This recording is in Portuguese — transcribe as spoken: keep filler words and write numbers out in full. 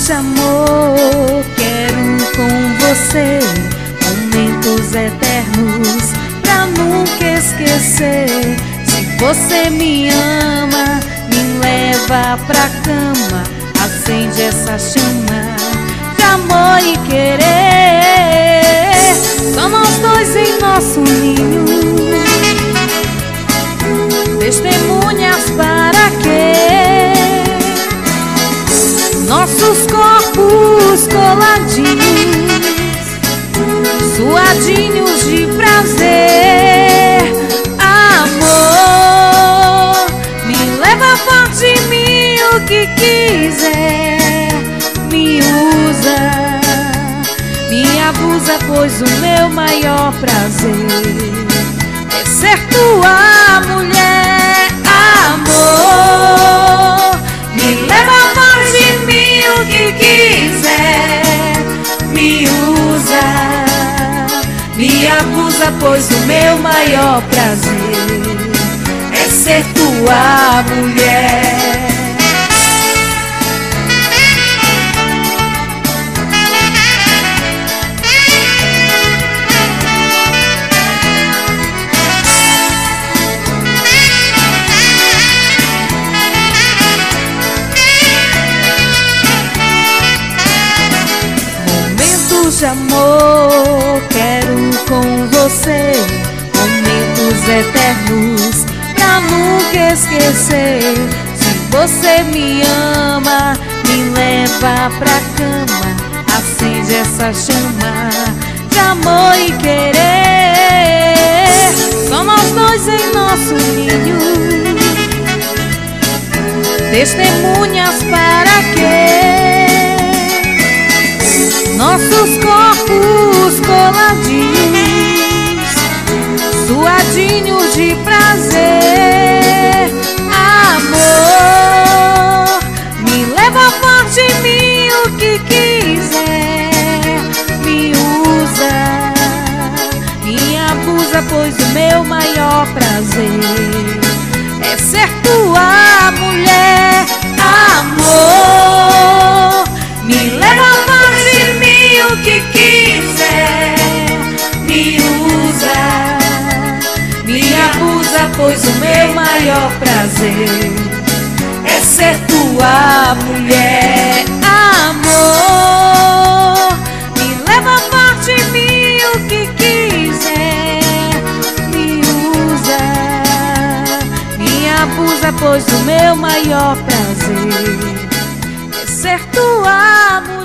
de amor quero com você, momentos eternos pra nunca esquecer. Se você me ama, me leva pra cama, acende essa chama de amor e querer. Só nós dois em nosso ninho, testemunhas para quê? Nossos corpos coladinhos, suadinhos de prazer. Amor, me leva forte em mim o que quiser. Me usa, me abusa, pois o meu maior prazer é ser tua mulher. Amor, me leva forte em mim o que quiser. Me usa, me abusa, pois o meu maior prazer é ser tua mulher. De amor quero com você, momentos eternos pra nunca esquecer. Se você me ama, me leva pra cama, acende essa chama de amor e querer. Só nós dois em nosso ninho, testemunhas para quê? Nossos corpos coladinhos, suadinhos de prazer. Amor, me leva forte em mim o que quiser. Me usa, me abusa, pois o meu maior prazer é ser tua mulher. Amor, me leva forte em mim o que quiser. Me usa, me abusa, pois o meu maior prazer é ser tua mulher. Amor, me leva forte em mim o que quiser. Me usa, me abusa, pois o meu maior prazer é ser tua mulher.